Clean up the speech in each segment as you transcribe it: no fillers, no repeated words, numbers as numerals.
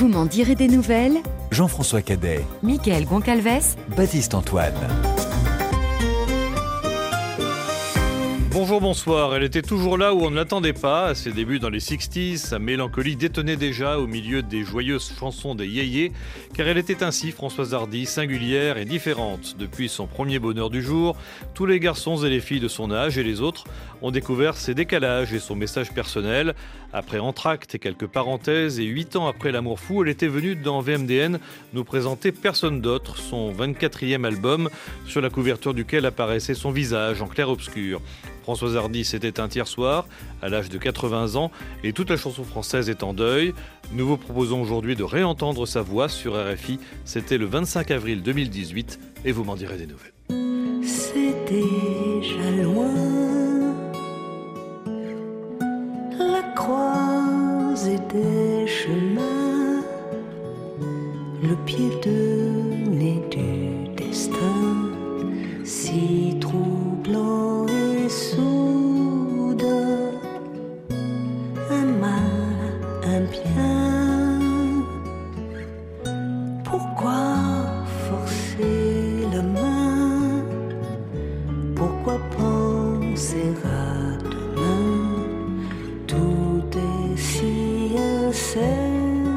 Vous m'en direz des nouvelles. Jean-François Cadet, Mickaël Goncalves, Baptiste Antoine. Bonjour, bonsoir. Elle était toujours là où on ne l'attendait pas. À ses débuts dans les 60s, sa mélancolie détonnait déjà au milieu des joyeuses chansons des yéyés, car elle était ainsi, Françoise Hardy, singulière et différente. Depuis son premier bonheur du jour, tous les garçons et les filles de son âge et les autres ont découvert ses décalages et son message personnel. Après Entracte et quelques parenthèses, et 8 ans après L'amour fou, elle était venue dans VMDN nous présenter Personne d'autre, son 24e album, sur la couverture duquel apparaissait son visage en clair-obscur. Françoise Hardy s'est éteinte hier soir, à l'âge de 80 ans, et toute la chanson française est en deuil. Nous vous proposons aujourd'hui de réentendre sa voix sur RFI. C'était le 25 avril 2018, et vous m'en direz des nouvelles. C'est déjà loin, la croisée des chemins, le pied de nez du destin, si troublant et soudain, un mal, un bien. Pourquoi forcer la main? Pourquoi penser à demain? Tout est si incertain.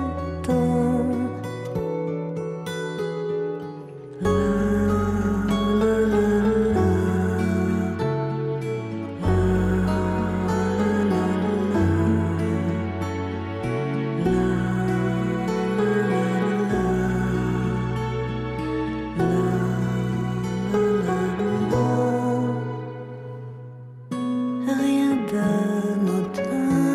Rien d'anodin,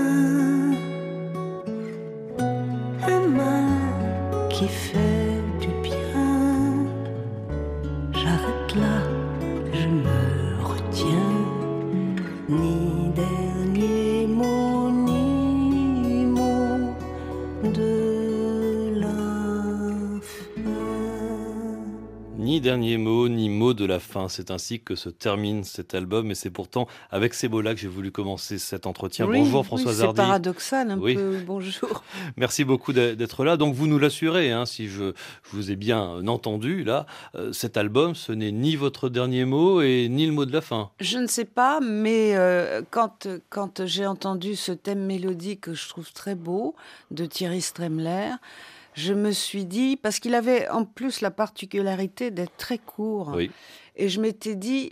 un mal qui fait du bien. J'arrête là, je me retiens. Ni dernier mot, ni mot de la fin. Ni dernier mot, ni mot de la fin. C'est ainsi que se termine cet album, et c'est pourtant avec ces mots-là que j'ai voulu commencer cet entretien. Oui, Bonjour Françoise oui, Hardy. c'est paradoxal un Oui. peu, bonjour. Merci beaucoup d'être là. Donc vous nous l'assurez, si je vous ai bien entendu, là, cet album, ce n'est ni votre dernier mot et ni le mot de la fin. Je ne sais pas, mais quand j'ai entendu ce thème mélodique que je trouve très beau, de Thierry Stremler, je me suis dit, parce qu'il avait en plus la particularité d'être très court, Oui. et je m'étais dit,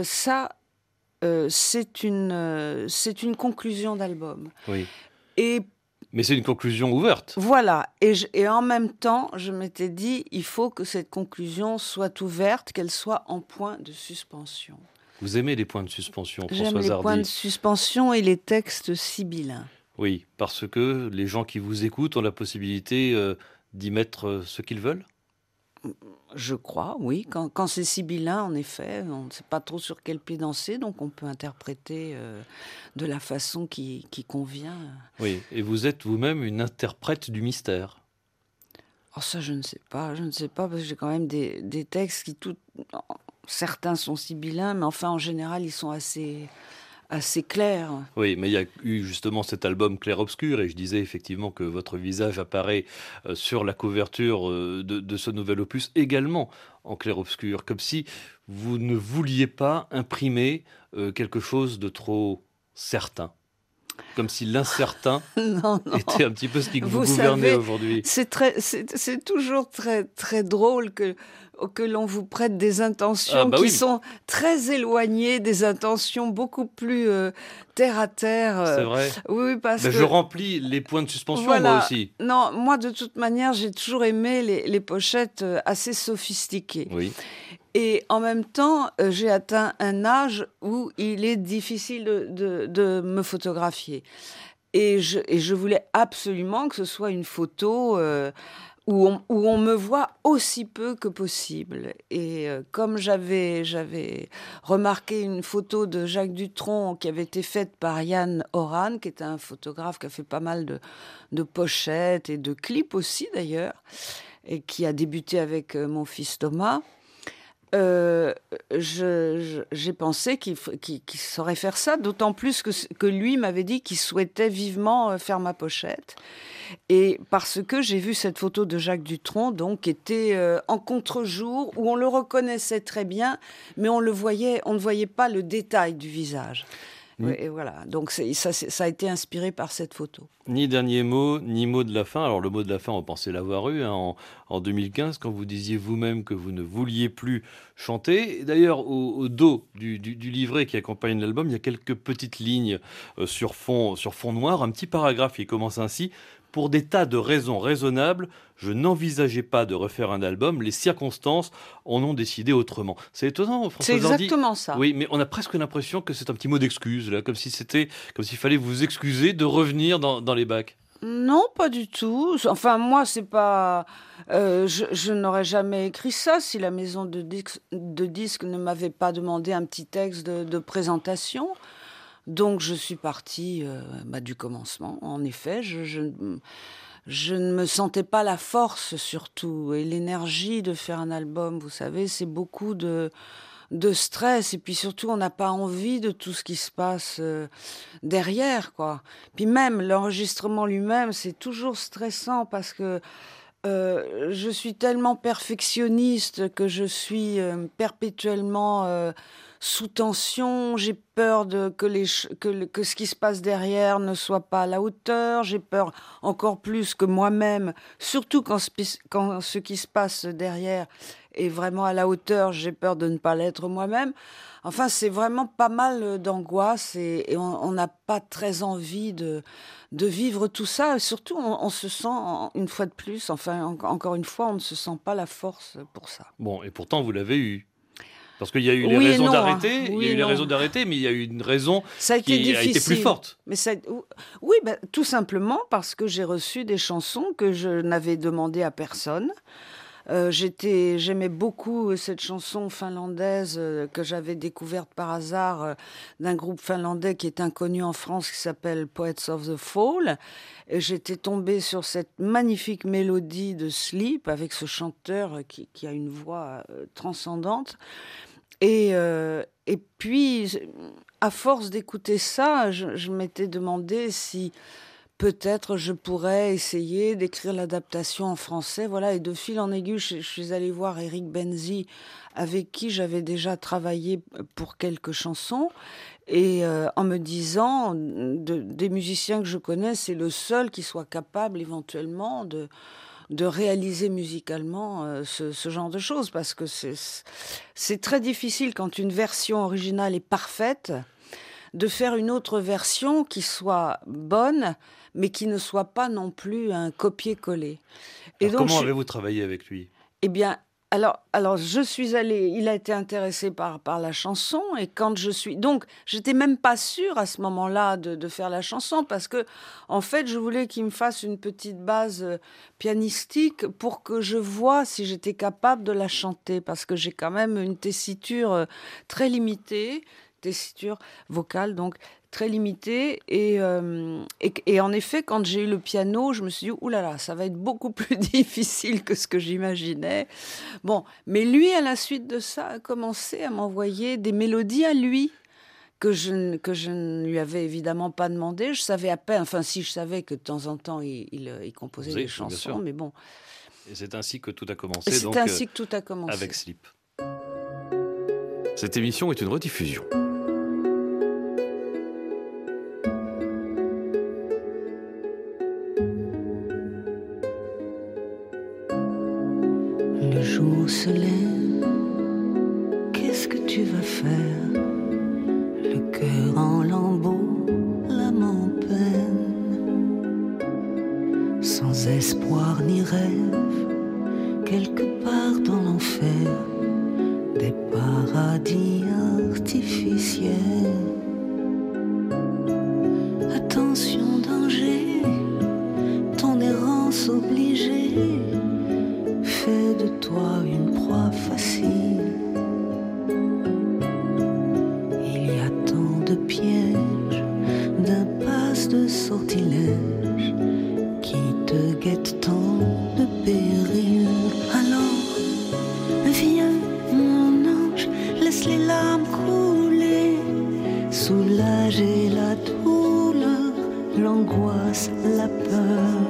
c'est une conclusion d'album. Oui. Et Mais c'est une conclusion ouverte. voilà, et en même temps, je m'étais dit, il faut que cette conclusion soit ouverte, qu'elle soit en point de suspension. Vous aimez les points de suspension, J'aime Françoise les Hardy. points de suspension et les textes sibyllins. Oui, parce que les gens qui vous écoutent ont la possibilité d'y mettre ce qu'ils veulent. Je crois, oui. Quand c'est sibyllin, en effet, on ne sait pas trop sur quel pied danser, donc on peut interpréter de la façon qui convient. Oui, et vous êtes vous-même une interprète du mystère. Oh, ça, je ne sais pas, parce que j'ai quand même des textes qui, certains sont sibyllins, mais enfin, en général, ils sont assez clairs. Oui, mais il y a eu justement cet album Clair-Obscur, et je disais effectivement que votre visage apparaît sur la couverture de ce nouvel opus, également en clair-obscur, comme si vous ne vouliez pas imprimer quelque chose de trop certain. Comme si l'incertain Non. était un petit peu ce qui vous Vous gouvernait savez, aujourd'hui. c'est toujours très, très drôle que l'on vous prête des intentions qui oui. sont très éloignées, des intentions beaucoup plus terre à terre. C'est vrai. Oui, parce Ben, que je remplis les points de suspension, voilà. moi aussi. Non, moi de toute manière, j'ai toujours aimé les pochettes assez sophistiquées. Oui. Et en même temps, j'ai atteint un âge où il est difficile de me photographier. Et je voulais absolument que ce soit une photo où on me voit aussi peu que possible. Et comme j'avais remarqué une photo de Jacques Dutronc qui avait été faite par Yann Oran, qui est un photographe qui a fait pas mal de pochettes et de clips aussi d'ailleurs, et qui a débuté avec mon fils Thomas, j'ai pensé qu'il saurait faire ça, d'autant plus que lui m'avait dit qu'il souhaitait vivement faire ma pochette. Et parce que j'ai vu cette photo de Jacques Dutronc, donc, qui était en contre-jour, où on le reconnaissait très bien, mais on ne voyait pas le détail du visage. Et voilà, donc ça a été inspiré par cette photo. Ni dernier mot, ni mot de la fin. Alors le mot de la fin, on pensait l'avoir eu en 2015, quand vous disiez vous-même que vous ne vouliez plus chanter. D'ailleurs, au dos du livret qui accompagne l'album, il y a quelques petites lignes sur fond noir, un petit paragraphe qui commence ainsi. Pour des tas de raisons raisonnables, je n'envisageais pas de refaire un album. Les circonstances en ont décidé autrement. C'est étonnant, Françoise Hardy. C'est exactement ça. Oui, mais on a presque l'impression que c'est un petit mot d'excuse, là, comme s'il fallait vous excuser de revenir dans les bacs. Non, pas du tout. Enfin, moi, c'est pas. Je n'aurais jamais écrit ça si la maison de disques ne m'avait pas demandé un petit texte de présentation. Donc, je suis partie du commencement. En effet, je ne me sentais pas la force, surtout. Et l'énergie de faire un album, vous savez, c'est beaucoup de stress. Et puis surtout, on n'a pas envie de tout ce qui se passe derrière, quoi. Puis même, l'enregistrement lui-même, c'est toujours stressant parce que je suis tellement perfectionniste que je suis perpétuellement sous tension. J'ai peur que ce qui se passe derrière ne soit pas à la hauteur. J'ai peur encore plus que moi-même, surtout quand ce qui se passe derrière est vraiment à la hauteur, j'ai peur de ne pas l'être moi-même. Enfin, c'est vraiment pas mal d'angoisse et on n'a pas très envie de vivre tout ça. Et surtout, on se sent, une fois de plus, encore une fois, on ne se sent pas la force pour ça. Bon, et pourtant, vous l'avez eu. Parce qu'il y a eu les raisons d'arrêter, il y a eu les raisons d'arrêter, mais il y a eu une raison qui a été plus forte. Mais oui, tout simplement parce que j'ai reçu des chansons que je n'avais demandées à personne. J'aimais beaucoup cette chanson finlandaise que j'avais découverte par hasard d'un groupe finlandais qui est inconnu en France qui s'appelle Poets of the Fall. Et j'étais tombée sur cette magnifique mélodie de Sleep avec ce chanteur qui a une voix transcendante. Et puis, à force d'écouter ça, je m'étais demandé si peut-être je pourrais essayer d'écrire l'adaptation en français. Voilà, et de fil en aiguille, je suis allée voir Eric Benzi, avec qui j'avais déjà travaillé pour quelques chansons. Et en me disant, des musiciens que je connais, c'est le seul qui soit capable éventuellement de réaliser musicalement ce genre de choses. Parce que c'est très difficile quand une version originale est parfaite, de faire une autre version qui soit bonne, mais qui ne soit pas non plus un copier-coller. Et donc, comment avez-vous travaillé avec lui ? Eh bien, alors je suis allée, il a été intéressé par la chanson, et quand donc, j'étais même pas sûre à ce moment-là de faire la chanson, parce que, en fait, je voulais qu'il me fasse une petite base pianistique pour que je voie si j'étais capable de la chanter, parce que j'ai quand même une tessiture très limitée, tessiture vocale, donc très limitée. Et en effet, quand j'ai eu le piano, je me suis dit, oulala, ça va être beaucoup plus difficile que ce que j'imaginais. Bon, mais lui, à la suite de ça, a commencé à m'envoyer des mélodies à lui, que je ne lui avais évidemment pas demandé. Je savais à peine, enfin si, je savais que de temps en temps, il composait des chansons, mais bon. Et c'est ainsi que tout a commencé. C'est ainsi que tout a commencé. Avec Sleep. Cette émission est une rediffusion. Le jour se lève, qu'est-ce que tu vas faire? Le cœur en lambeaux, l'âme en peine, sans espoir ni rêve, quelque part dans l'enfer, des paradis artificiels. Attention, danger, ton errance obligée fait de toi une proie facile. Il y a tant de pièges, d'impasses, de sortilèges qui te guettent tant de périls. Alors, viens, mon l'angoisse, la peur.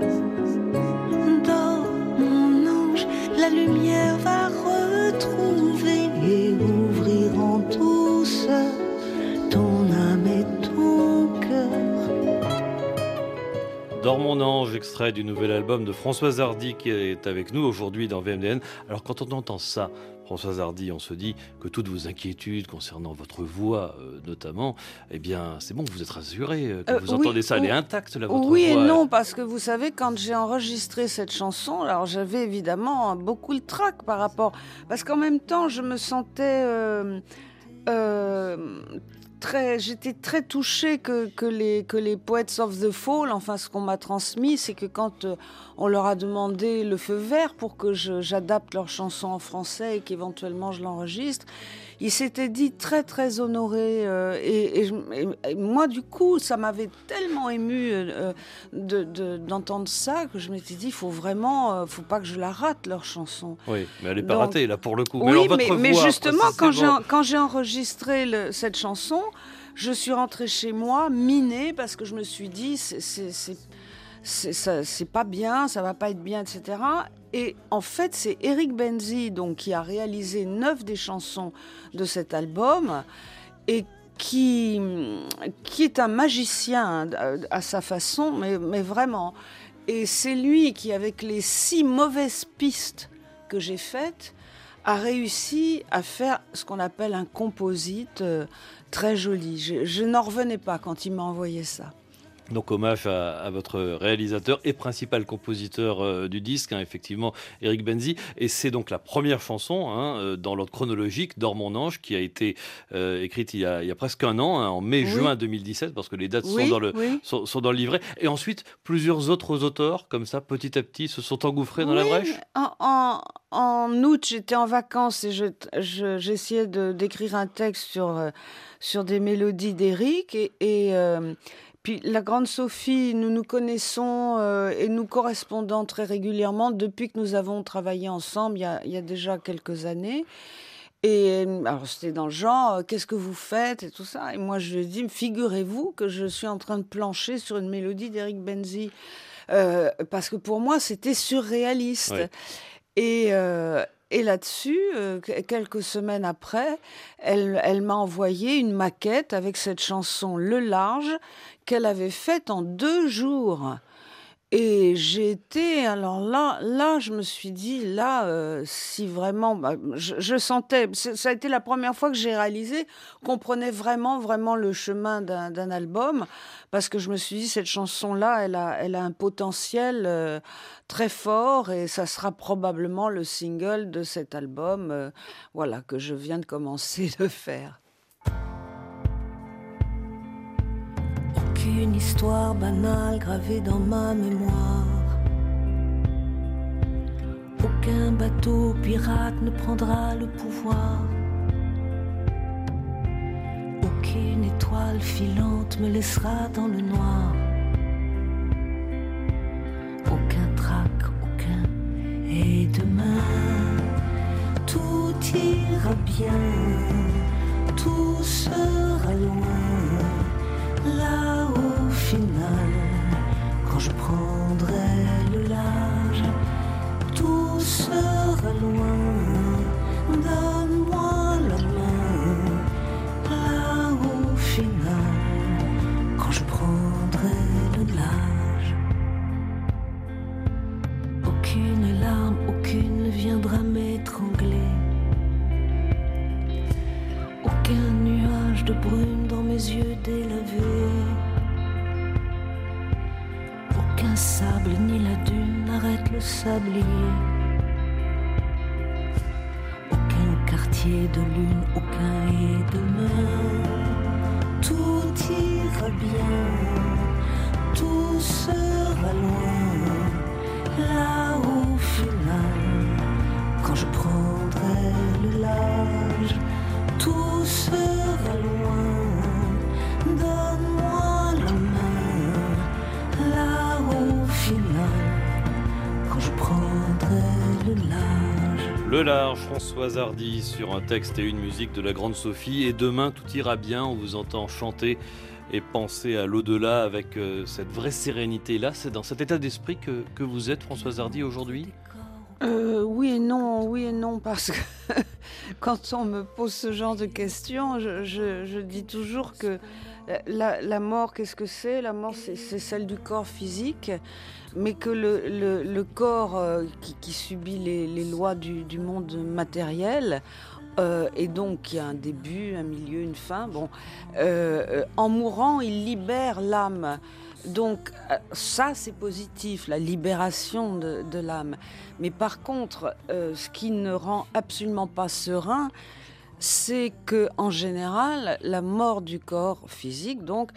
Dors, mon ange, la lumière va retrouver et ouvrir en douceur ton âme et ton cœur. Dors mon ange, extrait du nouvel album de Françoise Hardy qui est avec nous aujourd'hui dans VMDN. Alors quand on entend ça, Françoise Hardy, on se dit que toutes vos inquiétudes concernant votre voix notamment, eh bien c'est bon, vous êtes rassurée, que vous entendez ça, elle est intacte là, votre voix. Oui et non, parce que vous savez, quand j'ai enregistré cette chanson, alors j'avais évidemment beaucoup le trac par rapport, parce qu'en même temps je me sentais j'étais très touchée que les Poets of the Fall, enfin ce qu'on m'a transmis, c'est que quand on leur a demandé le feu vert pour que j'adapte leur chanson en français et qu'éventuellement je l'enregistre, ils s'étaient dit très très honorés et moi du coup ça m'avait tellement émue d'entendre ça que je m'étais dit faut pas que je la rate leur chanson. Oui, mais elle n'est pas ratée là pour le coup. Oui, mais alors, mais voix, justement quand j'ai enregistré cette chanson, je suis rentrée chez moi minée parce que je me suis dit c'est pas bien, ça va pas être bien, etc. Et en fait, c'est Eric Benzi donc qui a réalisé 9 des chansons de cet album et qui est un magicien à sa façon, mais vraiment. Et c'est lui qui, avec les 6 mauvaises pistes que j'ai faites, a réussi à faire ce qu'on appelle un composite très joli. Je n'en revenais pas quand il m'a envoyé ça. Donc hommage à votre réalisateur et principal compositeur du disque, effectivement, Eric Benzi. Et c'est donc la première chanson dans l'ordre chronologique, Dors mon ange, qui a été écrite il y a presque un an, en mai-juin 2017, parce que les dates sont dans le livret. Et ensuite, plusieurs autres auteurs, comme ça, petit à petit, se sont engouffrés dans la brèche. En août, j'étais en vacances et j'essayais d'écrire un texte sur des mélodies d'Eric puis la grande Sophie, nous nous connaissons et nous correspondons très régulièrement depuis que nous avons travaillé ensemble il y a déjà quelques années. Et alors c'était dans le genre, qu'est-ce que vous faites et tout ça. Et moi je lui ai dit, figurez-vous que je suis en train de plancher sur une mélodie d'Eric Benzi. Parce que pour moi c'était surréaliste. Ouais. Et là-dessus, quelques semaines après, elle m'a envoyé une maquette avec cette chanson Le Large qu'elle avait faite en 2 jours. Et j'ai été, alors là, je me suis dit, si vraiment, je sentais, ça a été la première fois que j'ai réalisé qu'on prenait vraiment, vraiment le chemin d'un album, parce que je me suis dit, cette chanson-là, elle a un potentiel très fort, et ça sera probablement le single de cet album, que je viens de commencer de faire. Aucune histoire banale gravée dans ma mémoire. Aucun bateau pirate ne prendra le pouvoir. Aucune étoile filante me laissera dans le noir. Aucun trac, aucun. Et demain, tout ira bien, tout sera loin. Là au final, quand je prendrai le large, tout sera loin. Donne-moi la main. Là au final, quand je prendrai le large, aucune larme, aucune ne viendra m'étrangler. Aucun nuage de brume dans mes yeux délavés. Aucun sable ni la dune n'arrête le sablier. Aucun quartier de lune, aucun et demain. Tout ira bien, tout sera loin. Là au final, quand je prendrai le large, tout sera loin. Donne-moi la main. Là au final, quand je prendrai le large. Le large, Françoise Hardy, sur un texte et une musique de la grande Sophie. Et demain, tout ira bien. On vous entend chanter et penser à l'au-delà avec cette vraie sérénité-là. C'est dans cet état d'esprit que vous êtes, Françoise Hardy, aujourd'hui ? Oui et non, parce que quand on me pose ce genre de questions, je dis toujours que la mort, qu'est-ce que c'est ? La mort, c'est celle du corps physique, mais que le corps qui subit les lois du monde matériel, et donc il y a un début, un milieu, une fin. Bon, en mourant, il libère l'âme. Donc ça, c'est positif, la libération de l'âme. Mais par contre, ce qui ne rend absolument pas serein, c'est que en général, la mort du corps physique, donc,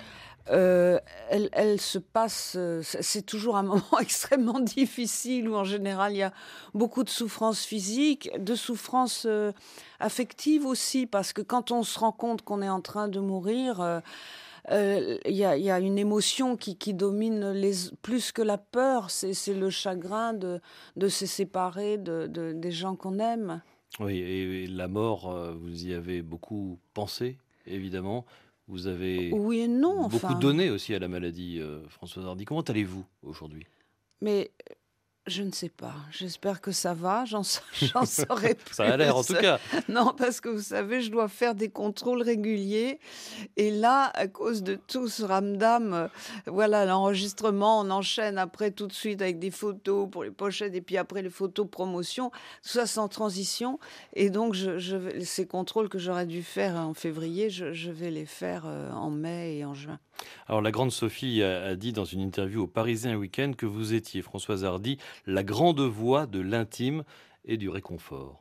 elle se passe. C'est toujours un moment extrêmement difficile où en général il y a beaucoup de souffrances physiques, de souffrances affectives aussi, parce que quand on se rend compte qu'on est en train de mourir. Il y a une émotion qui domine plus que la peur, c'est le chagrin de se séparer des gens qu'on aime. Oui, et la mort, vous y avez beaucoup pensé, évidemment. Vous avez Oui et non, beaucoup enfin. donné aussi à la maladie, Françoise Hardy. Comment allez-vous aujourd'hui ? Mais je ne sais pas. J'espère que ça va. J'en saurai plus. Ça a l'air, en tout cas. Non, parce que vous savez, je dois faire des contrôles réguliers. Et là, à cause de tout ce ramdam, voilà, l'enregistrement, on enchaîne après tout de suite avec des photos pour les pochettes et puis après les photos promotion. Tout ça sans transition. Et donc, ces contrôles que j'aurais dû faire en février, je vais les faire en mai et en juin. Alors, la grande Sophie a dit dans une interview au Parisien Week-end que vous étiez, Françoise Hardy, la grande voix de l'intime et du réconfort.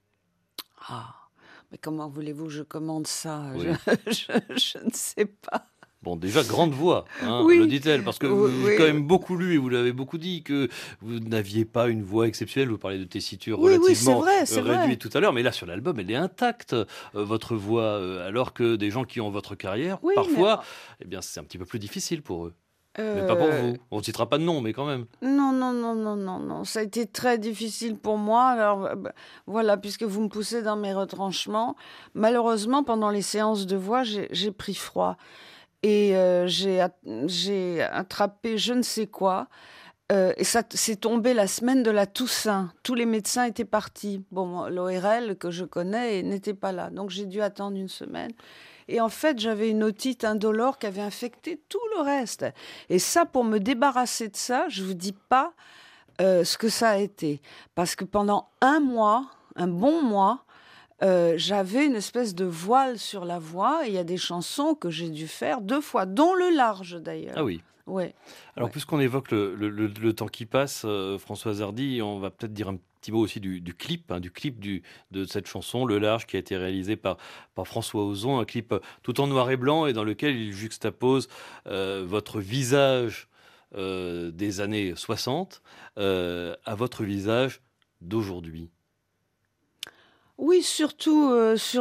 Ah, mais comment voulez-vous que je commande ça ? Oui. Je ne sais pas. Bon, déjà, grande voix, hein, Oui. le dit-elle, parce que vous avez Oui. quand même beaucoup lu et vous l'avez beaucoup dit, que vous n'aviez pas une voix exceptionnelle. Vous parlez de tessiture Oui, relativement c'est vrai. réduite tout à l'heure, mais là, sur l'album, elle est intacte, votre voix, alors que des gens qui ont votre carrière, Oui, parfois, eh bien, c'est un petit peu plus difficile pour eux. Mais pas pour vous. On ne citera pas de nom, mais quand même. Non. Ça a été très difficile pour moi. Alors, voilà, puisque vous me poussez dans mes retranchements. Malheureusement, pendant les séances de voix, j'ai pris froid. Et j'ai attrapé je ne sais quoi. Et ça c'est tombé la semaine de la Toussaint. Tous les médecins étaient partis. Bon, l'ORL que je connais n'était pas là. Donc j'ai dû attendre une semaine. Et en fait, j'avais une otite indolore qui avait infecté tout le reste. Et ça, pour me débarrasser de ça, je ne vous dis pas ce que ça a été. Parce que pendant un bon mois, j'avais une espèce de voile sur la voix. Et il y a des chansons que j'ai dû faire 2 fois, dont Le Large d'ailleurs. Ah oui. Ouais. Alors, puisqu'on évoque le temps qui passe, Françoise Hardy, on va peut-être dire un petit mot aussi du clip, de cette chanson, Le Large, qui a été réalisé par François Ozon, un clip tout en noir et blanc et dans lequel il juxtapose votre visage des années 60 à votre visage d'aujourd'hui. Oui, surtout,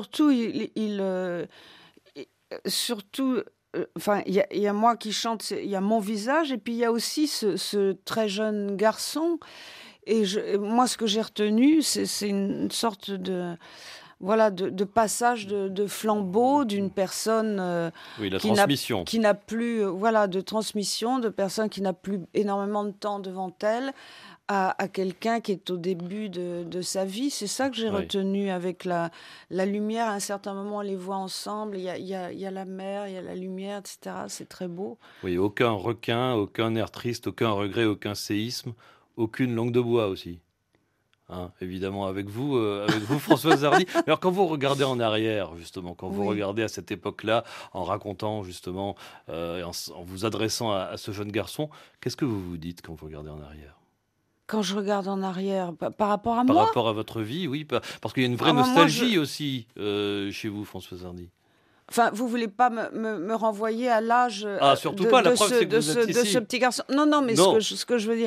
enfin, il y a moi qui chante, il y a mon visage, et puis il y a aussi ce très jeune garçon. Et moi, ce que j'ai retenu, c'est une sorte de passage de flambeau d'une personne Oui, la transmission. qui n'a plus, de transmission, de personne qui n'a plus énormément de temps devant elle, à quelqu'un qui est au début de sa vie. C'est ça que j'ai retenu avec la lumière. À un certain moment, on les voit ensemble. Il y a la mer, il y a la lumière, etc. C'est très beau. Oui, aucun requin, aucun air triste, aucun regret, aucun séisme, aucune langue de bois aussi. Hein, évidemment, avec vous, Françoise Hardy. Alors, quand vous regardez en arrière, justement, quand vous regardez à cette époque-là, en racontant, justement, en vous adressant à ce jeune garçon, qu'est-ce que vous vous dites quand vous regardez en arrière ? Quand je regarde en arrière, par rapport à Par moi ? rapport à votre vie, oui. Parce qu'il y a une vraie nostalgie aussi chez vous, Françoise Hardy. Enfin, vous voulez pas me renvoyer à l'âge surtout pas, la preuve, c'est que vous êtes ici. de ce petit garçon. Non, mais Non. Ce que je veux dire...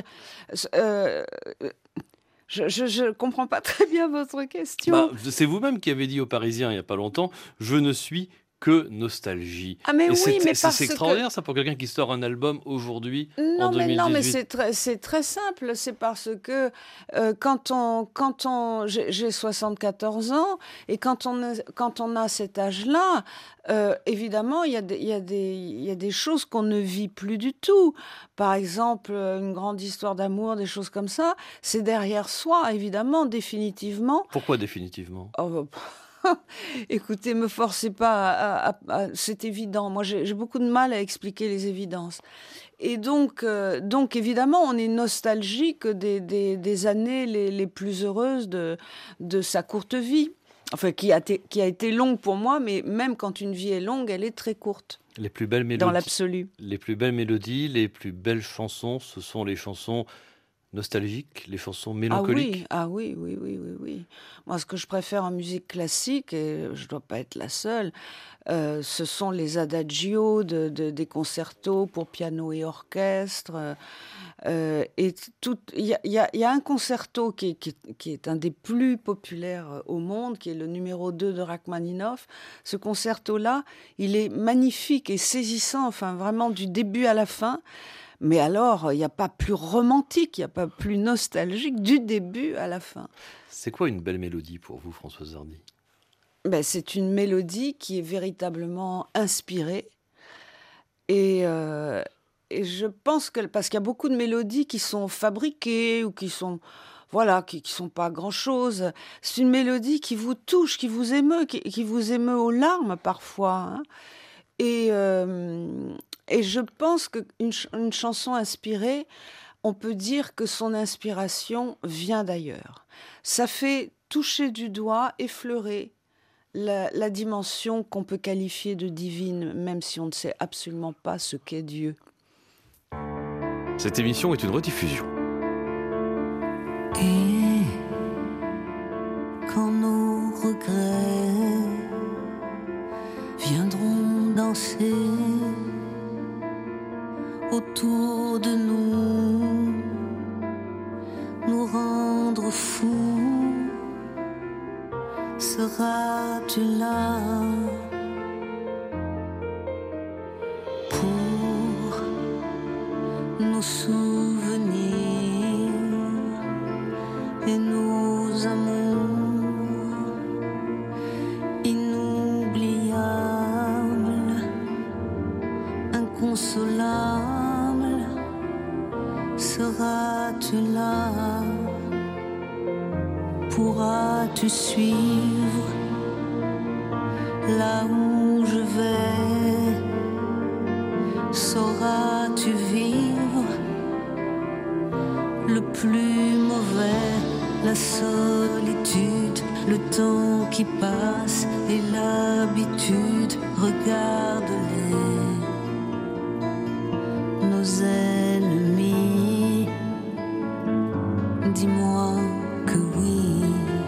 Je comprends pas très bien votre question. C'est vous-même qui avez dit aux Parisiens il n'y a pas longtemps « Je ne suis Que nostalgie. Ah mais Et oui, mais parce c'est que... extraordinaire ça pour quelqu'un qui sort un album aujourd'hui en Non, mais 2018. c'est très simple. C'est parce que j'ai 74 ans et quand on a cet âge-là, évidemment, il y a des choses qu'on ne vit plus du tout. Par exemple, une grande histoire d'amour, des choses comme ça, c'est derrière soi, évidemment, définitivement. Pourquoi définitivement? Oh, écoutez, me forcez pas c'est évident. Moi, j'ai beaucoup de mal à expliquer les évidences. Et donc évidemment, on est nostalgique des années les plus heureuses de sa courte vie. Enfin, qui a été longue pour moi, mais même quand une vie est longue, elle est très courte. Les plus belles mélodies, dans l'absolu. Les plus belles mélodies, les plus belles chansons, ce sont les chansons nostalgiques, les chansons mélancoliques. Ah oui, oui, oui, oui, oui. Moi, ce que je préfère en musique classique, et je ne dois pas être la seule, ce sont les adagios des concertos pour piano et orchestre. Et il y a un concerto qui est un des plus populaires au monde, qui est le numéro 2 de Rachmaninoff. Ce concerto-là, il est magnifique et saisissant, enfin vraiment du début à la fin. Mais alors, il n'y a pas plus romantique, il n'y a pas plus nostalgique du début à la fin. C'est quoi une belle mélodie pour vous, Françoise Hardy? Ben, c'est une mélodie qui est véritablement inspirée. Et je pense que... Parce qu'il y a beaucoup de mélodies qui sont fabriquées ou qui sont... Voilà, qui sont pas grand-chose. C'est une mélodie qui vous touche, qui vous émeut, qui vous émeut aux larmes parfois. Hein. Et je pense qu'une chanson inspirée, on peut dire que son inspiration vient d'ailleurs. Ça fait toucher du doigt, effleurer la dimension qu'on peut qualifier de divine, même si on ne sait absolument pas ce qu'est Dieu. Cette émission est une rediffusion. Et quand nos regrets viendront danser autour de nous rendre fous, seras-tu là pour nos souvenirs et nos amours inoubliables, inconsolables? Seras-tu là? Pourras-tu suivre là où je vais? Sauras-tu vivre le plus mauvais, la solitude, le temps qui passe et l'habitude? Regarde-les, nos ennemis. Dis-moi que oui,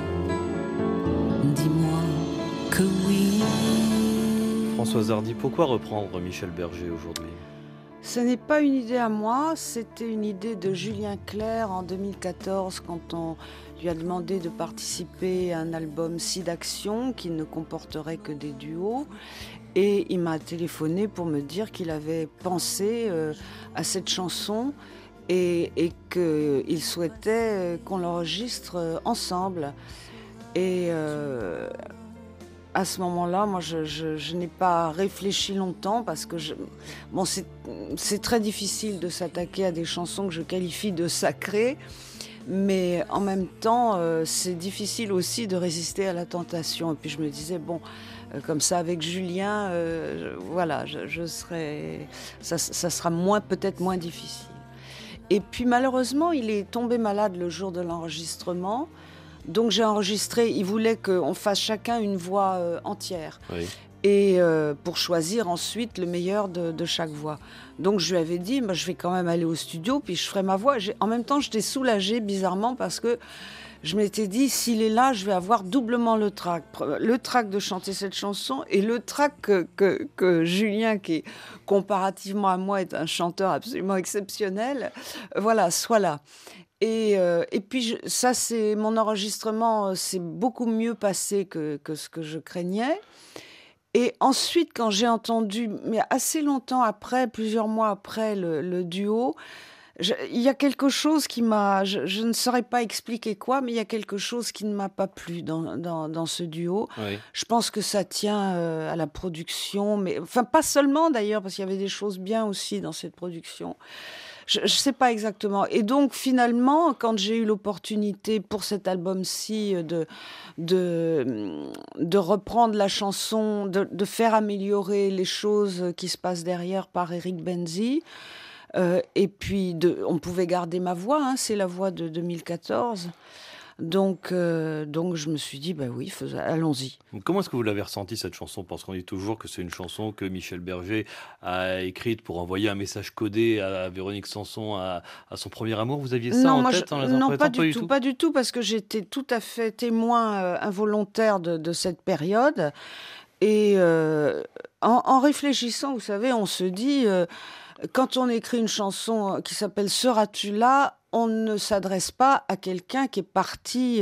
dis-moi que oui. Françoise Hardy, pourquoi reprendre Michel Berger aujourd'hui? Ce n'est pas une idée à moi, c'était une idée de Julien Clerc en 2014 quand on lui a demandé de participer à un album SIDAction qui ne comporterait que des duos. Et il m'a téléphoné pour me dire qu'il avait pensé à cette chanson et qu'il souhaitait qu'on l'enregistre ensemble. Et à ce moment-là, moi, je n'ai pas réfléchi longtemps parce que c'est très difficile de s'attaquer à des chansons que je qualifie de sacrées, mais en même temps, c'est difficile aussi de résister à la tentation. Et puis je me disais, bon, comme ça, avec Julien, voilà, ça sera peut-être moins difficile. Et puis malheureusement, il est tombé malade le jour de l'enregistrement. Donc j'ai enregistré, il voulait qu'on fasse chacun une voix entière. Oui. Et pour choisir ensuite le meilleur de chaque voix. Donc je lui avais dit, je vais quand même aller au studio, puis je ferai ma voix. En même temps, j'étais soulagée bizarrement parce que je m'étais dit, s'il est là, je vais avoir doublement le trac. Le trac de chanter cette chanson et le trac que Julien, qui comparativement à moi est un chanteur absolument exceptionnel, voilà, soit là. Et puis ça, c'est mon enregistrement, c'est beaucoup mieux passé que ce que je craignais. Et ensuite, quand j'ai entendu, mais assez longtemps après, plusieurs mois après le duo, il y a quelque chose qui m'a... Je ne saurais pas expliquer quoi, mais il y a quelque chose qui ne m'a pas plu dans ce duo. Oui. Je pense que ça tient à la production, mais enfin pas seulement d'ailleurs, parce qu'il y avait des choses bien aussi dans cette production. Je ne sais pas exactement. Et donc, finalement, quand j'ai eu l'opportunité pour cet album-ci de reprendre la chanson, de faire améliorer les choses qui se passent derrière par Eric Benzi, et puis on pouvait garder ma voix, hein, c'est la voix de 2014. Donc je me suis dit, bah oui, allons-y. Comment est-ce que vous l'avez ressenti, cette chanson? Parce qu'on dit toujours que c'est une chanson que Michel Berger a écrite pour envoyer un message codé à Véronique Sanson, à son premier amour. Vous aviez ça en tête en l'interprétant? Non, pas du tout, parce que j'étais tout à fait témoin involontaire de cette période. Et en réfléchissant, vous savez, on se dit, quand on écrit une chanson qui s'appelle « Seras-tu là ?», on ne s'adresse pas à quelqu'un qui est parti.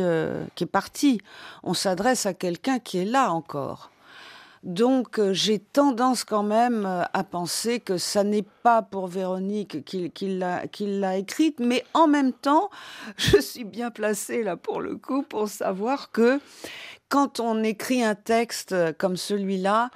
On s'adresse à quelqu'un qui est là encore. Donc, j'ai tendance quand même à penser que ça n'est pas pour Véronique qu'il l'a écrite, mais en même temps, je suis bien placée là pour le coup pour savoir que quand on écrit un texte comme celui-là,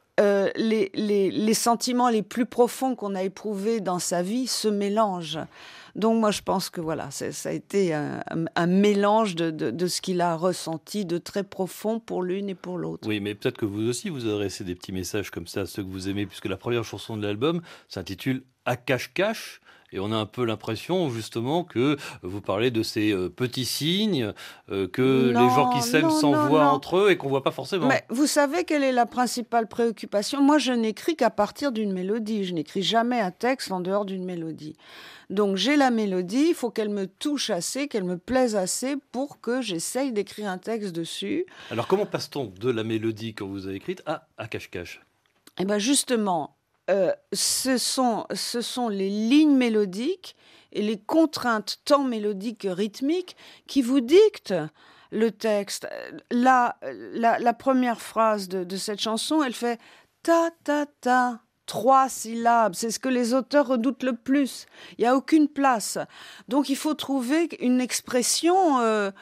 les sentiments les plus profonds qu'on a éprouvés dans sa vie se mélangent. Donc moi je pense que voilà, ça a été un mélange de ce qu'il a ressenti de très profond pour l'une et pour l'autre. Oui, mais peut-être que vous aussi vous adressez des petits messages comme ça à ceux que vous aimez, puisque la première chanson de l'album s'intitule « À cache-cache ». Et on a un peu l'impression, justement, que vous parlez de ces petits signes que les gens qui s'aiment s'envoient entre eux et qu'on ne voit pas forcément. Mais vous savez quelle est la principale préoccupation? Moi, je n'écris qu'à partir d'une mélodie. Je n'écris jamais un texte en dehors d'une mélodie. Donc, j'ai la mélodie, il faut qu'elle me touche assez, qu'elle me plaise assez pour que j'essaye d'écrire un texte dessus. Alors, comment passe-t-on de la mélodie que vous avez écrite à cache-cache? Eh bien, justement... ce sont les lignes mélodiques et les contraintes tant mélodiques que rythmiques qui vous dictent le texte. La première phrase de cette chanson, elle fait ta ta ta, 3 syllabes. C'est ce que les auteurs redoutent le plus. Il n'y a aucune place. Donc il faut trouver une expression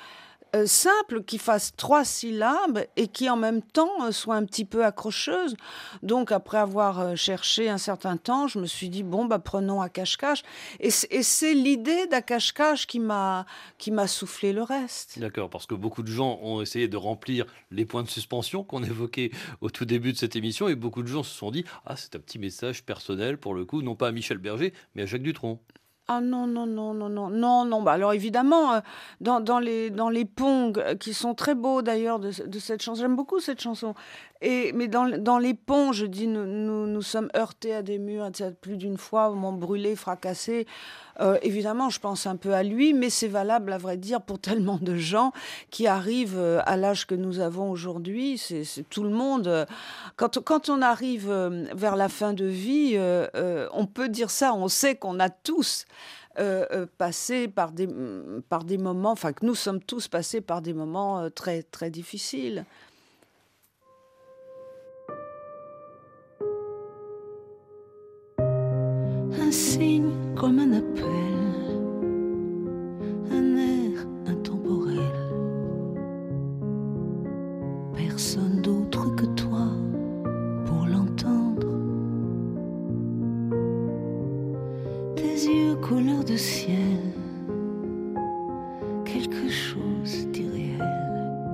simple, qui fasse 3 syllabes et qui en même temps soit un petit peu accrocheuse. Donc après avoir cherché un certain temps, je me suis dit bon bah prenons à cache-cache. Et c'est l'idée d'à cache-cache qui m'a soufflé le reste. D'accord, parce que beaucoup de gens ont essayé de remplir les points de suspension qu'on évoquait au tout début de cette émission, et beaucoup de gens se sont dit ah, c'est un petit message personnel pour le coup, non pas à Michel Berger mais à Jacques Dutronc. Ah non. Bah alors évidemment, dans les pongs qui sont très beaux d'ailleurs de cette chanson, j'aime beaucoup cette chanson. Mais dans les ponts, je dis nous sommes heurtés à des murs, plus d'une fois, m'ont brûlé, fracassé. Évidemment, je pense un peu à lui, mais c'est valable à vrai dire pour tellement de gens qui arrivent à l'âge que nous avons aujourd'hui. C'est tout le monde. Quand on arrive vers la fin de vie, on peut dire ça. On sait qu'on a tous passé par des moments, enfin que nous sommes tous passés par des moments très très difficiles. Un signe comme un appel, un air intemporel. Personne d'autre que toi pour l'entendre. Tes yeux couleur de ciel, quelque chose d'irréel.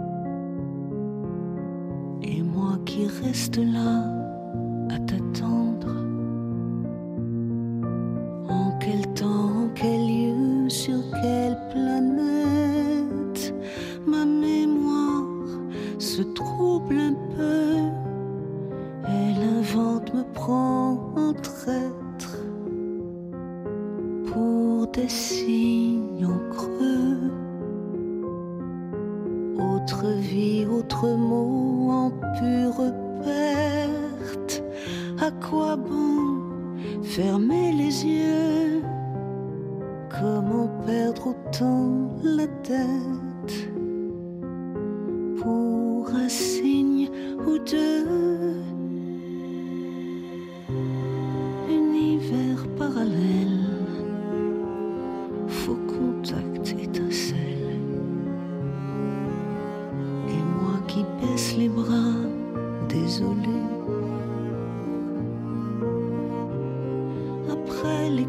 Et moi qui reste là à t'attendre. En quel temps, en quel lieu, sur quelle planète ma mémoire se trouble un peu. Elle invente, me prend en traître pour des signes en creux. Autre vie, autre mot en pure perte. À quoi bon fermer les yeux? Comment perdre autant la tête pour un signe ou deux?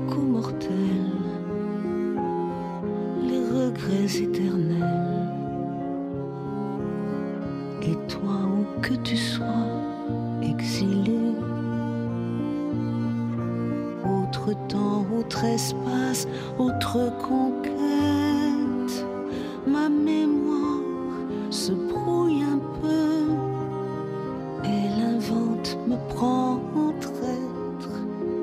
coups mortels, les regrets éternels. Et toi, où que tu sois, exilé, autre temps, autre espace, autre conquête, ma mémoire se brouille un peu, elle invente, me prend en traître,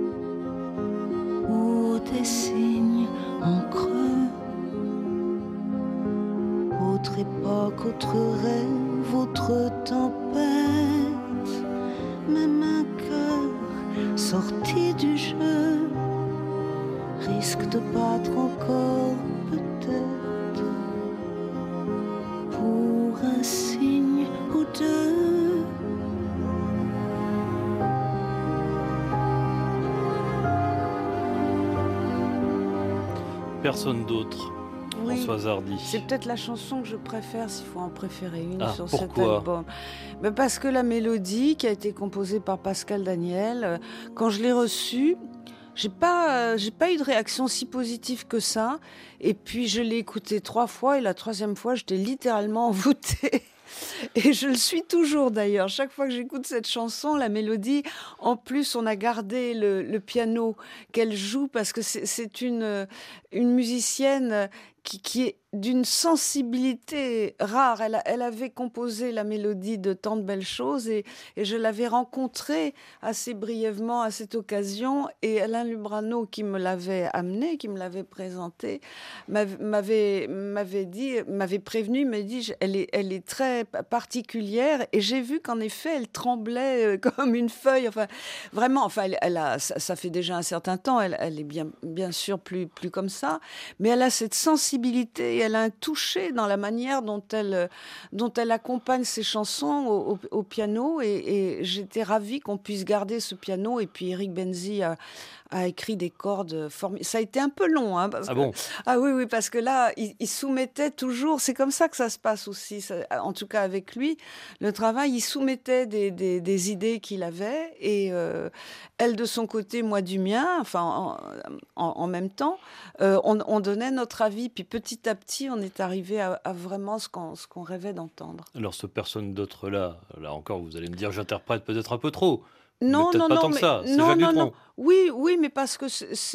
ou des signes en creux, autre époque, autre rêve, autre tempête, même un cœur sorti du jeu risque de battre encore peut-être pour un signe ou deux. Personne d'autre. Oui. Françoise Hardy. C'est peut-être la chanson que je préfère, s'il faut en préférer une sur pourquoi cet album. Mais parce que la mélodie, qui a été composée par Pascal Daniel, quand je l'ai reçue, j'ai pas eu de réaction si positive que ça. Et puis je l'ai écoutée 3 fois et la 3e fois, j'étais littéralement envoûtée. Et je le suis toujours d'ailleurs. Chaque fois que j'écoute cette chanson, la mélodie, en plus on a gardé le piano qu'elle joue parce que c'est une musicienne qui est d'une sensibilité rare. Elle avait composé la mélodie de tant de belles choses et je l'avais rencontrée assez brièvement à cette occasion. Et Alain Lubrano, qui me l'avait amenée, qui me l'avait présentée, m'avait prévenu, m'a dit elle est très particulière. Et j'ai vu qu'en effet, elle tremblait comme une feuille. Enfin, vraiment, ça fait déjà un certain temps. Elle est bien sûr plus comme ça, mais elle a cette sensibilité. Elle a un toucher dans la manière dont elle accompagne ses chansons au piano et j'étais ravie qu'on puisse garder ce piano. Et puis Eric Benzi a écrit des cordes formidables. Ça a été un peu long. Bon Oui, parce que là, il soumettait toujours... C'est comme ça que ça se passe aussi, en tout cas avec lui. Le travail, il soumettait des idées qu'il avait et elle de son côté, moi du mien, enfin en même temps. On donnait notre avis, puis petit à petit, on est arrivé à vraiment ce qu'on rêvait d'entendre. Alors, ce personne d'autre là encore, vous allez me dire, j'interprète peut-être un peu trop. Non, mais peut-être pas tant que ça, c'est Jacques Dutronc. Oui, mais parce que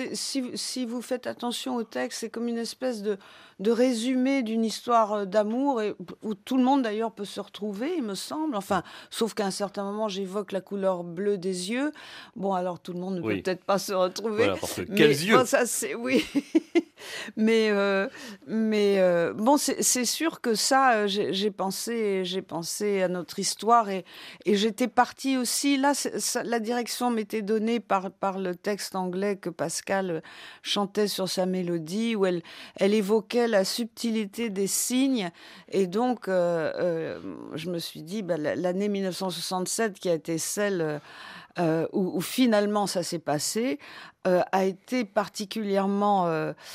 si vous faites attention au texte, c'est comme une espèce de résumé d'une histoire d'amour où tout le monde d'ailleurs peut se retrouver, il me semble. Enfin, sauf qu'à un certain moment, j'évoque la couleur bleue des yeux. Bon, alors tout le monde ne peut peut-être pas se retrouver. Voilà, parce que quels yeux bon, ça, c'est oui. mais bon, c'est sûr que ça, j'ai pensé à notre histoire et j'étais partie aussi. Là, la direction m'était donnée par le texte anglais que Pascal chantait sur sa mélodie, où elle évoquait la subtilité des signes. Et donc, je me suis dit, l'année 1967, qui a été celle où finalement ça s'est passé, a été particulièrement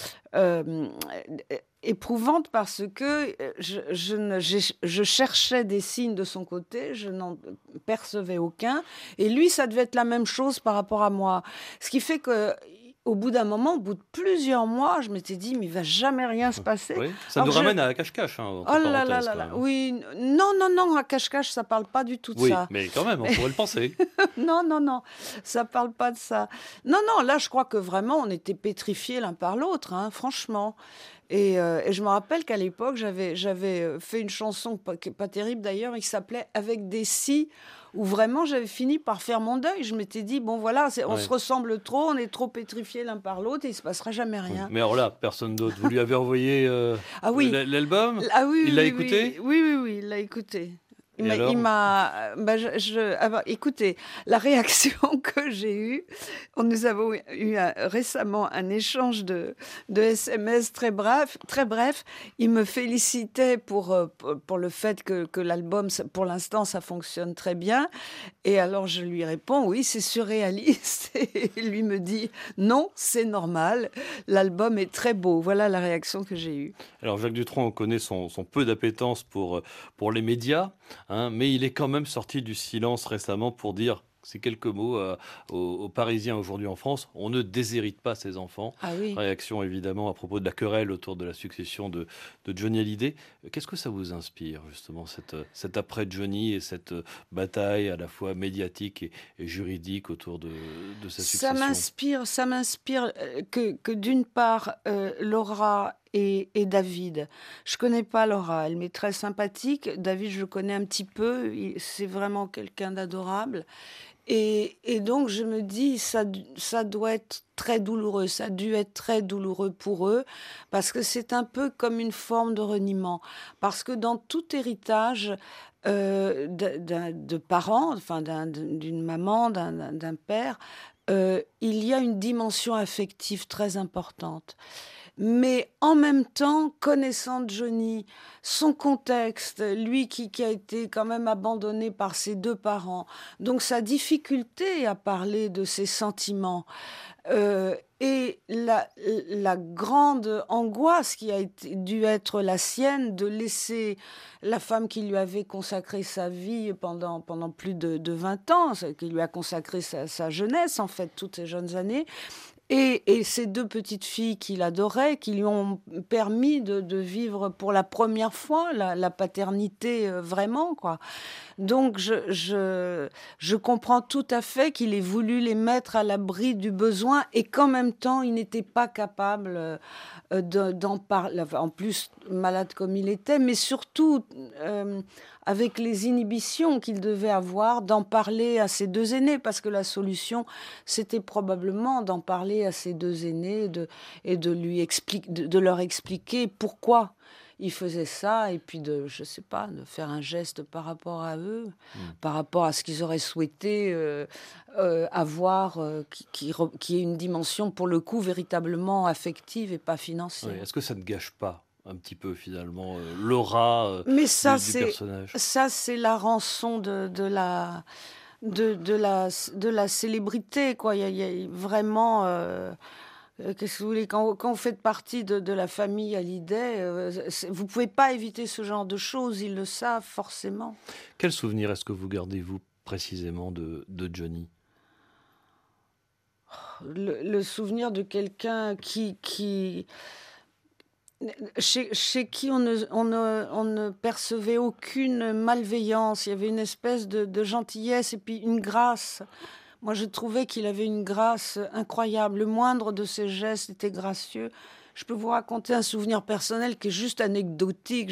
éprouvante parce que je cherchais des signes de son côté, je n'en percevais aucun, et lui, ça devait être la même chose par rapport à moi. Ce qui fait que au bout d'un moment, au bout de plusieurs mois, je m'étais dit, mais il ne va jamais rien se passer. Oui, ça nous ramène à Cache-Cache. Oh là là là là. Oui, non, à Cache-Cache, ça ne parle pas du tout de ça. Oui, mais quand même, on pourrait le penser. Non, ça ne parle pas de ça. Non, là, je crois que vraiment, on était pétrifiés l'un par l'autre, franchement. Et je me rappelle qu'à l'époque, j'avais fait une chanson, pas terrible d'ailleurs, qui s'appelait « Avec des si », où vraiment j'avais fini par faire mon deuil. Je m'étais dit, bon voilà, on se ressemble trop, on est trop pétrifiés l'un par l'autre et il ne se passera jamais rien. Mais alors là, personne d'autre. Vous lui avez envoyé l'album ? Oui, il l'a écouté ? Oui, il l'a écouté. Écoutez, la réaction que j'ai eue, nous avons eu récemment un échange de SMS très bref. Il me félicitait pour le fait que l'album, pour l'instant, ça fonctionne très bien. Et alors, je lui réponds, oui, c'est surréaliste. Et lui me dit, non, c'est normal. L'album est très beau. Voilà la réaction que j'ai eue. Alors, Jacques Dutronc, on connaît son peu d'appétence pour les médias. Mais il est quand même sorti du silence récemment pour dire ces quelques mots aux Parisiens aujourd'hui en France. On ne déshérite pas ses enfants. Ah oui. Réaction évidemment à propos de la querelle autour de la succession de Johnny Hallyday. Qu'est-ce que ça vous inspire justement, cet après Johnny et cette bataille à la fois médiatique et juridique autour de sa succession? Ça m'inspire que d'une part, Laura et David. Je connais pas Laura, elle m'est très sympathique. David, je le connais un petit peu. C'est vraiment quelqu'un d'adorable. Et donc, je me dis, ça doit être très douloureux. Ça a dû être très douloureux pour eux, parce que c'est un peu comme une forme de reniement. Parce que dans tout héritage de parents, enfin d'une maman, d'un père, il y a une dimension affective très importante. Mais en même temps, connaissant Johnny, son contexte, lui qui a été quand même abandonné par ses deux parents, donc sa difficulté à parler de ses sentiments, et la grande angoisse qui dû être la sienne de laisser la femme qui lui avait consacré sa vie pendant plus de 20 ans, qui lui a consacré sa jeunesse, en fait, toutes ses jeunes années, et ces deux petites filles qu'il adorait, qui lui ont permis de vivre pour la première fois la paternité vraiment, quoi. Donc je comprends tout à fait qu'il ait voulu les mettre à l'abri du besoin et qu'en même temps, il n'était pas capable d'en parler. Enfin, en plus, malade comme il était, mais surtout avec les inhibitions qu'il devait avoir d'en parler à ses deux aînés, parce que la solution, c'était probablement d'en parler à ses deux aînés et de leur expliquer pourquoi il faisait ça, et puis je sais pas, de faire un geste par rapport à eux, par rapport à ce qu'ils auraient souhaité avoir, qui est une dimension, pour le coup, véritablement affective et pas financière. Oui, est-ce que ça ne gâche pas un petit peu, finalement, l'aura Mais ça, du personnage? ça, c'est la rançon de la célébrité, quoi. Il y a vraiment... qu'est-ce que vous voulez, quand vous faites partie de la famille Hallyday, vous pouvez pas éviter ce genre de choses, ils le savent forcément. Quel souvenir est-ce que vous gardez, vous, précisément, de Johnny? Le souvenir de quelqu'un chez qui on ne percevait aucune malveillance. Il y avait une espèce de gentillesse et puis une grâce. Moi, je trouvais qu'il avait une grâce incroyable. Le moindre de ses gestes était gracieux. Je peux vous raconter un souvenir personnel qui est juste anecdotique.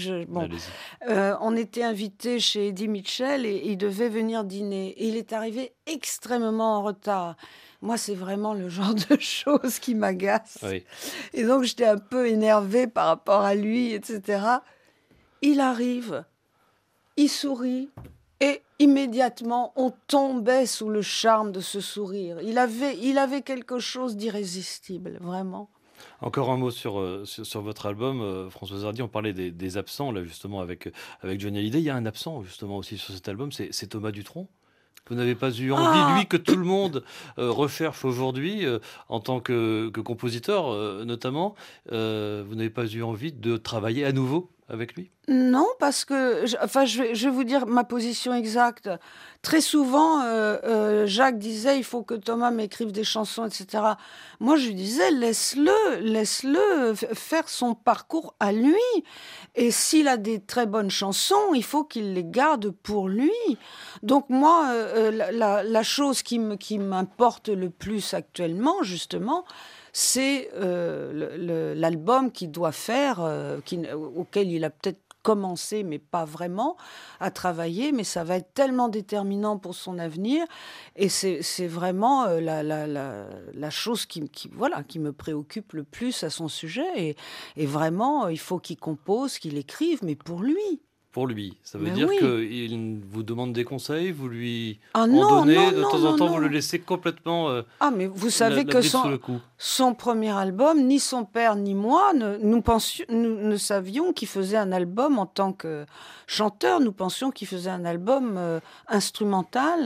On était invités chez Eddie Mitchell et il devait venir dîner. Et il est arrivé extrêmement en retard. Moi, c'est vraiment le genre de choses qui m'agace. Oui. Et donc, j'étais un peu énervée par rapport à lui, etc. Il arrive, il sourit, et immédiatement, on tombait sous le charme de ce sourire. Il avait quelque chose d'irrésistible, vraiment. Encore un mot sur votre album, Françoise Hardy. On parlait des absents, là, justement, avec Johnny Hallyday. Il y a un absent, justement, aussi sur cet album, c'est Thomas Dutronc. Vous n'avez pas eu envie, lui, que tout le monde recherche aujourd'hui, en tant que compositeur, notamment, vous n'avez pas eu envie de travailler à nouveau avec lui? Non, parce que, je vais vous dire ma position exacte. Très souvent, Jacques disait, il faut que Thomas m'écrive des chansons, etc. Moi, je lui disais, laisse-le faire son parcours à lui. Et s'il a des très bonnes chansons, il faut qu'il les garde pour lui. Donc moi, la chose qui m'importe le plus actuellement, justement, c'est l'album qu'il doit faire, auquel il a peut-être commencé, mais pas vraiment, à travailler. Mais ça va être tellement déterminant pour son avenir. Et c'est vraiment la chose qui me préoccupe le plus à son sujet. Et vraiment, il faut qu'il compose, qu'il écrive, mais pour lui. Pour lui, ça veut Ben dire oui. qu'il vous demande des conseils, vous lui Ah en donnez, non, de non, temps en non, temps, non. vous le laissez complètement Ah, mais vous savez la que bride sous le coup. son premier album, ni son père ni moi nous savions qu'il faisait un album en tant que chanteur. Nous pensions qu'il faisait un album instrumental.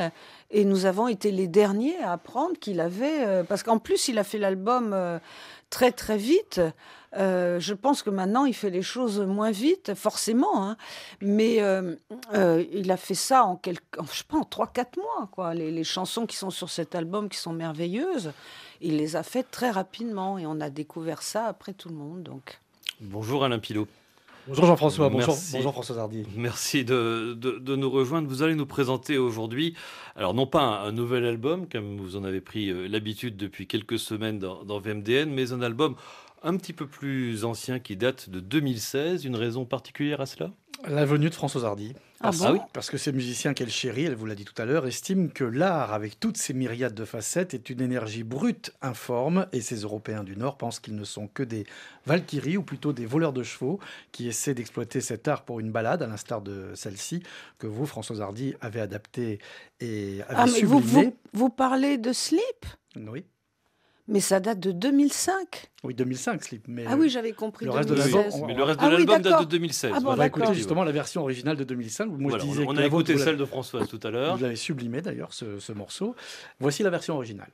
Et nous avons été les derniers à apprendre qu'il avait... parce qu'en plus, il a fait l'album très très vite. Je pense que maintenant, il fait les choses moins vite, forcément. Hein. Mais il a fait ça en 3-4 mois. Quoi. Les chansons qui sont sur cet album, qui sont merveilleuses, il les a faites très rapidement. Et on a découvert ça après tout le monde. Donc. Bonjour Alain Pilot. Bonjour Jean-François, bonjour François Hardy. Merci de nous rejoindre. Vous allez nous présenter aujourd'hui, alors non pas un nouvel album, comme vous en avez pris l'habitude depuis quelques semaines dans VMDN, mais un album un petit peu plus ancien qui date de 2016. Une raison particulière à cela ? La venue de Françoise Hardy. Oui. Parce que ces musiciens qu'elle chérit, elle vous l'a dit tout à l'heure, estiment que l'art, avec toutes ses myriades de facettes, est une énergie brute, informe, et ces Européens du Nord pensent qu'ils ne sont que des valkyries, ou plutôt des voleurs de chevaux, qui essaient d'exploiter cet art pour une balade, à l'instar de celle-ci, que vous, Françoise Hardy, avez adaptée et avez sublimée. Vous parlez de Sleep ? Oui. Mais ça date de 2005. Oui, 2005, Sleep. Mais oui, j'avais compris. Le reste de l'album, mais le reste de l'album date de 2016. On va écouter justement la version originale de 2005. Moi, voilà, je disais on a écouté celle de Françoise tout à l'heure. Vous l'avez sublimé d'ailleurs, ce morceau. Voici la version originale.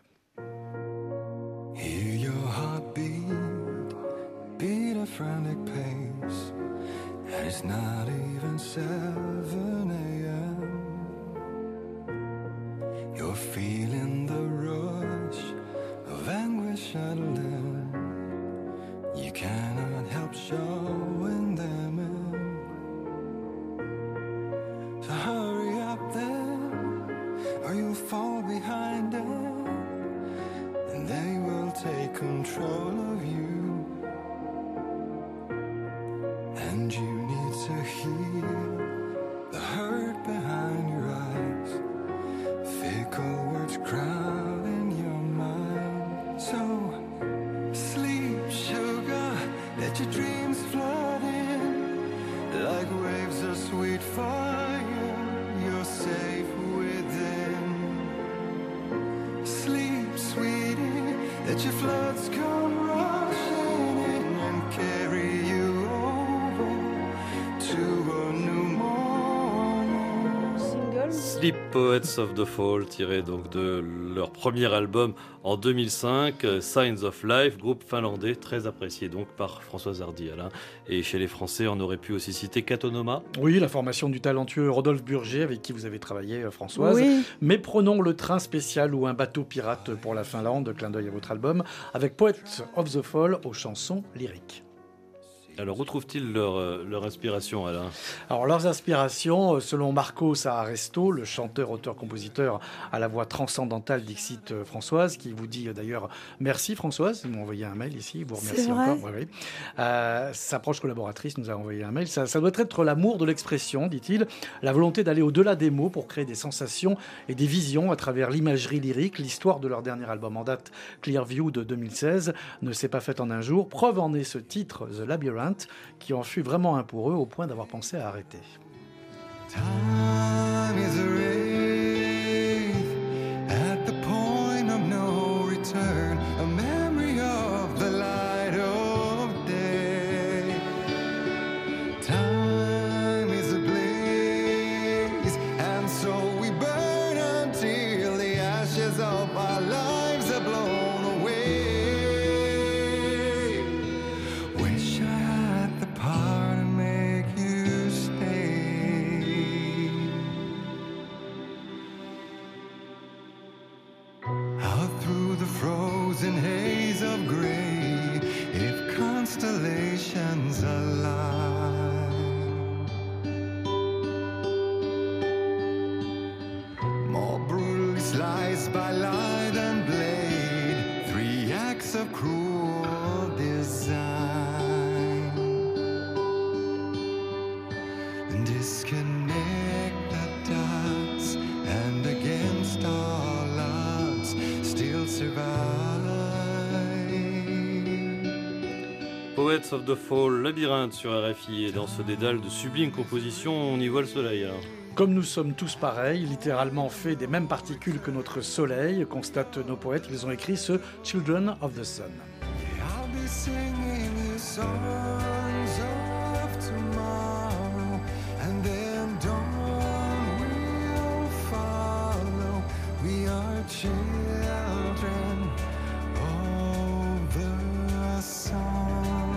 Hear your heartbeat, beat a frantic pace, and it's not even 7 a.m. You're feeling the rush of anguish adrenaline. You cannot help showing them in. So hurry up then, or you'll fall behind them, and they will take control of you. And you need to heal the hurt behind your eyes, fickle words crowding your mind. So sleep, sugar, let your dreams flood in like waves of sweet fire. You're safe within. Sleep, sweetie, let your floods come rushing in and carry you over to a new morning. Sleep, Poets of the Fall, tiré donc de leur premier album en 2005, Signs of Life, groupe finlandais très apprécié donc par Françoise Hardy, Alain. Et chez les Français, on aurait pu aussi citer Katonoma. Oui, la formation du talentueux Rodolphe Burger, avec qui vous avez travaillé, Françoise. Oui. Mais prenons le train spécial ou un bateau pirate pour la Finlande, clin d'œil à votre album, avec Poets of the Fall aux chansons lyriques. Alors, où trouvent-ils leur inspiration, Alain ? Alors, leurs inspirations, selon Marco Saaresto, le chanteur, auteur, compositeur à la voix transcendantale d'Ixit Françoise, qui vous dit d'ailleurs merci Françoise, ils m'ont envoyé un mail ici, vous remercie encore. Oui. Sa proche collaboratrice nous a envoyé un mail. Ça doit être l'amour de l'expression, dit-il, la volonté d'aller au-delà des mots pour créer des sensations et des visions à travers l'imagerie lyrique. L'histoire de leur dernier album en date, Clearview de 2016, ne s'est pas faite en un jour. Preuve en est ce titre, The Labyrinth, qui en fut vraiment un pour eux au point d'avoir pensé à arrêter. Time is a wraith at the point of no return, a memory of the light of day. Time is a blaze, and so we burn until the ashes of our lives are blown away. Wish I had the power to make you stay. Out through the frozen haze of gray, if constellations align, more brutally sliced by light and blade, 3 acts of cruel design. Disconnect the dots, and against all odds still survive. Poets of the Fall, Labyrinthe sur RFI, et dans ce dédale de sublimes compositions, on y voit le soleil. Alors. Comme nous sommes tous pareils, littéralement faits des mêmes particules que notre soleil, constatent nos poètes, ils ont écrit ce Children of the Sun. I'll be singing the songs of tomorrow, and then dawn will follow children of the sun.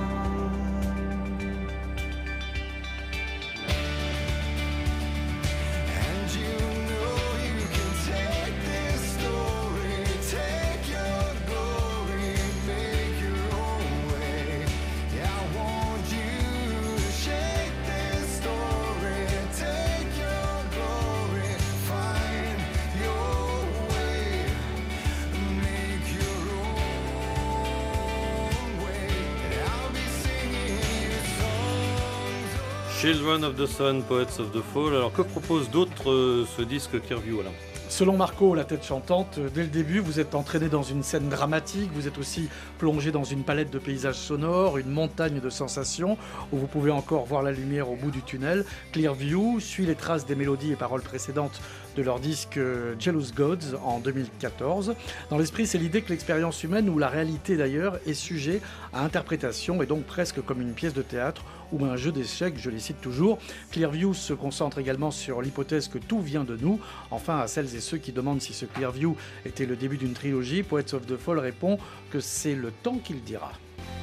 And you know you can take this story, take your glory, make your own way. Yeah, I want you to shake this story, take your glory, find your way, make your own way. And I'll be singing you songs. Children of the Sun, Poets of the Fall. Alors que propose d'autre ce disque Clearview, Alain? Selon Marco, la tête chantante, dès le début, vous êtes entraîné dans une scène dramatique, vous êtes aussi plongé dans une palette de paysages sonores, une montagne de sensations, où vous pouvez encore voir la lumière au bout du tunnel. Clearview suit les traces des mélodies et paroles précédentes de leur disque Jealous Gods en 2014. Dans l'esprit, c'est l'idée que l'expérience humaine, ou la réalité d'ailleurs, est sujet à interprétation, et donc presque comme une pièce de théâtre ou un jeu d'échecs, je les cite toujours. Clearview se concentre également sur l'hypothèse que tout vient de nous. Enfin, à celles et ceux qui demandent si ce Clearview était le début d'une trilogie, Poets of the Fall répond que c'est le temps qui le dira.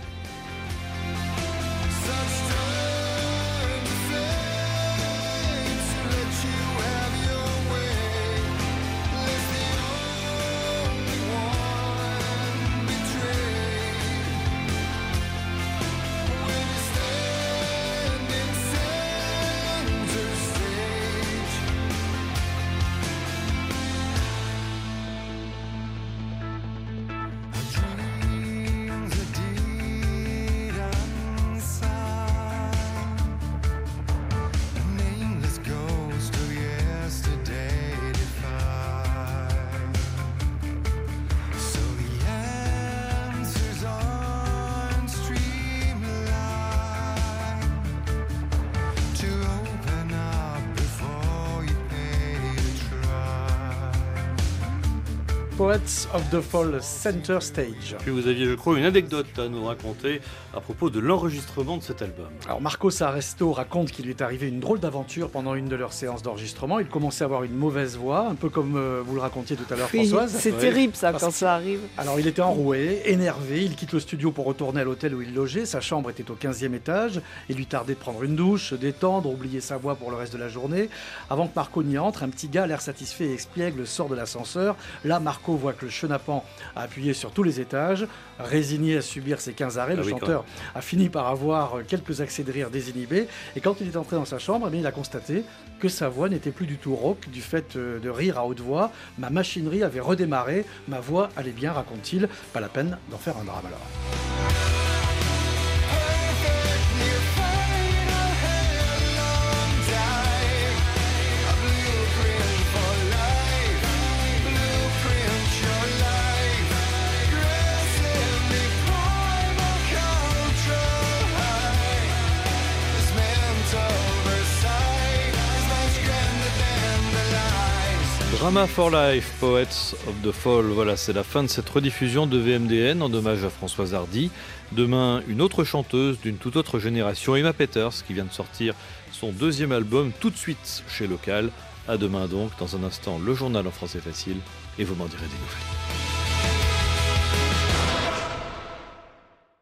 Poets of the Fall Center Stage. Puis vous aviez, je crois, une anecdote à nous raconter à propos de l'enregistrement de cet album. Alors Marco Saaresto raconte qu'il lui est arrivé une drôle d'aventure pendant une de leurs séances d'enregistrement. Il commençait à avoir une mauvaise voix, un peu comme vous le racontiez tout à l'heure, Oui, Françoise. c'est terrible ça quand ça arrive. Alors il était enroué, énervé, il quitte le studio pour retourner à l'hôtel où il logeait. Sa chambre était au 15e étage. Il lui tardait de prendre une douche, se détendre, oublier sa voix pour le reste de la journée. Avant que Marco n'y entre, un petit gars à l'air satisfait et espiègle sort de l'ascenseur. Là, Marco voit que le chenapan a appuyé sur tous les étages. Résigné à subir ses 15 arrêts, le chanteur a fini par avoir quelques accès de rire désinhibés. Et quand il est entré dans sa chambre, il a constaté que sa voix n'était plus du tout rauque du fait de rire à haute voix. Ma machinerie avait redémarré, ma voix allait bien, raconte-t-il. Pas la peine d'en faire un drame alors. Drama for Life, Poets of the Fall. Voilà, c'est la fin de cette rediffusion de VMDN en hommage à Françoise Hardy. Demain, une autre chanteuse d'une toute autre génération, Emma Peters, qui vient de sortir son deuxième album tout de suite chez Local. À demain donc, dans un instant, le journal en français facile, et vous m'en direz des nouvelles.